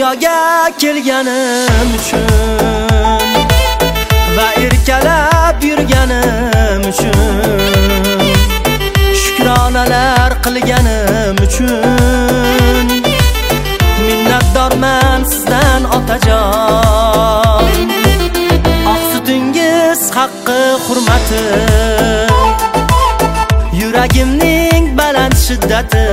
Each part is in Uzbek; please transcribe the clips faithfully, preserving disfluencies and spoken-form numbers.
Dunyoga kelganim uchun va erkalab yurganim uchun, shukronalar qilganim uchun minnatdorman sizdan otajon. Oq sutingiz haqqi hurmati, yuragimning baland shiddati,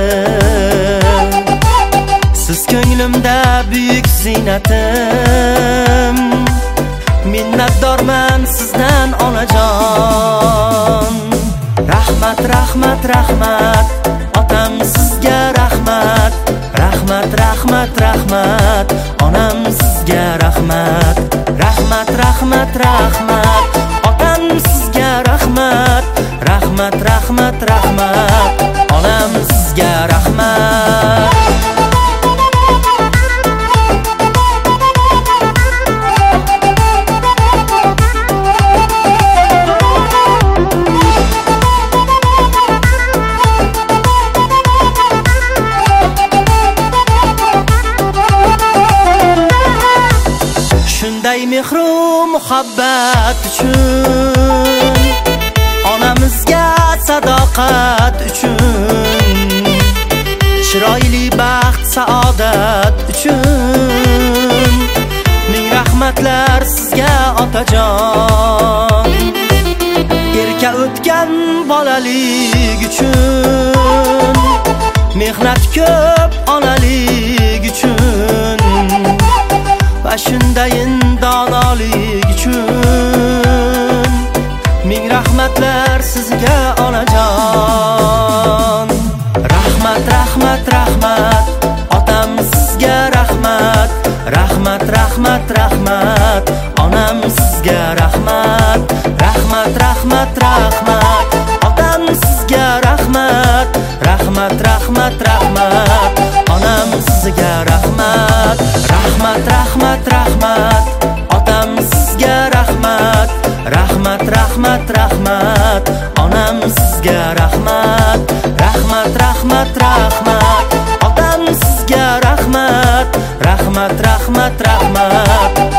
siz ko'nglimda buyuk ziynatim. Minnatdorman sizdan onajon. Rahmat, rahmat, rahmat otam, sizga rahmat. Rahmat, rahmat, rahmat onam, sizga rahmat. Rahmat, rahmat, rahmat otam, sizga rahmat. Rahmat, rahmat, rahmat onam, sizga rahmat. Shunday mehru muhabbat uchun, onamizga sadoqat uchun, chiroyli baxt saodat uchun ming rahmatlar sizga otajon. Erka o'tgan bolalik uchun, mehnat ko'p onalik uchun va shundayin donolik uchun ming rahmatlar sizga onajon. Rahmat, rahmat, rahmat otam, sizga rahmat. Rahmat, rahmat, rahmat onam, sizga rahmat. Rahmat, rahmat, rahmat otam, sizga rahmat. Rahmat, rahmat, rahmat onam, sizga rahmat. Rahmat, rahmat, rahmat otam, sizga rahmat. Rahmat, rahmat, rahmat onam, sizga rahmat. Rahmat, rahmat, rahmat otam, sizga rahmat. Rahmat, rahmat, rahmat